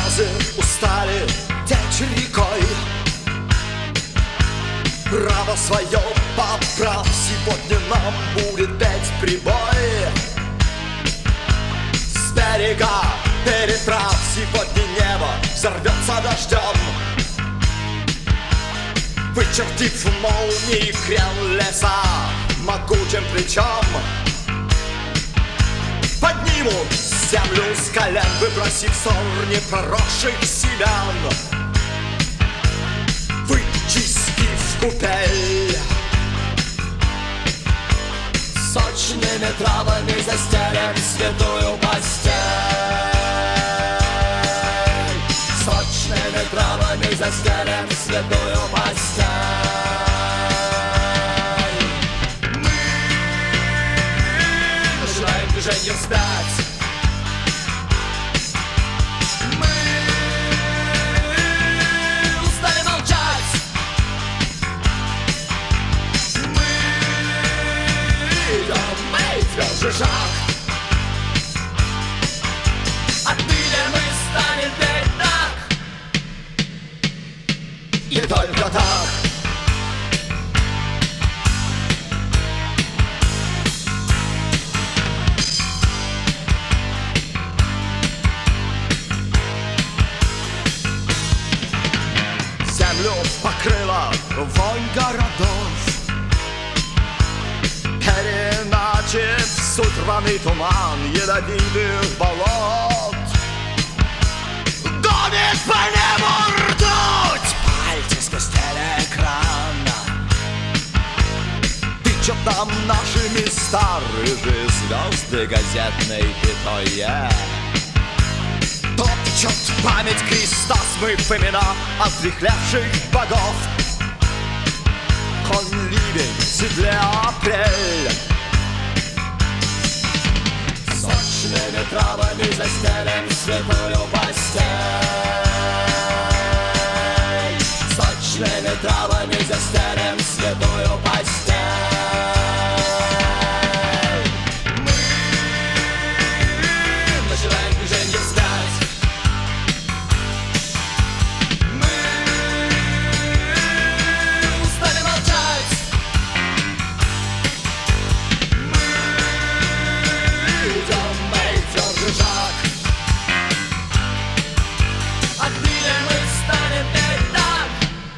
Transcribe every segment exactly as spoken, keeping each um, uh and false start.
Слезы устали течь рекой. Право свое поправ, сегодня нам будет петь прибой. С берега переправ сегодня небо взорвется дождем, вычертив молнии крен леса могучим плечом. Поднимут землю с колен, выбросив ссор непроросших семян, вычистив купель. Сочными травами застелим святую постель. Сочными травами застелим святую постель. Мы начинаем движение вспять. Мы устали молчать. Мы идем, мы тверже шаг. Отныне мы станем петь так, и только так. Землю покрыла вонь городов, переначив суть рваный туман ядовитых болот. Гонит по небу ртуть, пальцы скостили экран, тычут нам нашими старые звезды газетной пятой. Топчет память креста, смыв имена отрехлявших богов. Конь ливень, в седле апрель. Сочными травами застелим святую постель. Сочными травами застелим святую постель. Мы начинаем движение вспять. Мы устали молчать. Мы идем, мы тверже шаг. Отныне мы станем петь так,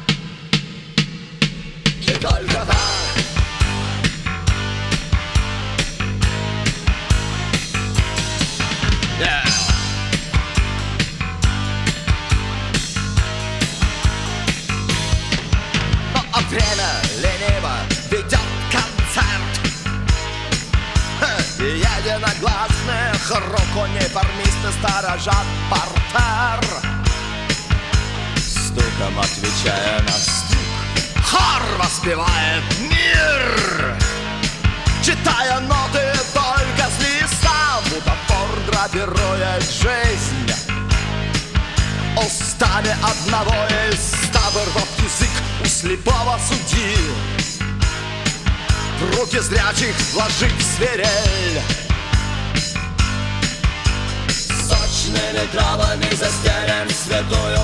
и только так. Yeah. Но а время лениво ведет концерт. Ха, и единогласных руку неформисты сторожат портер, стуком отвечая на стук. Хор воспевает мир, читая ноты только с листа. Бутафор драпирует жизнь устами одного из ста. Вырвав язык у слепого судьи, в руки зрячих вложив свирель. Сочными травами застелим святую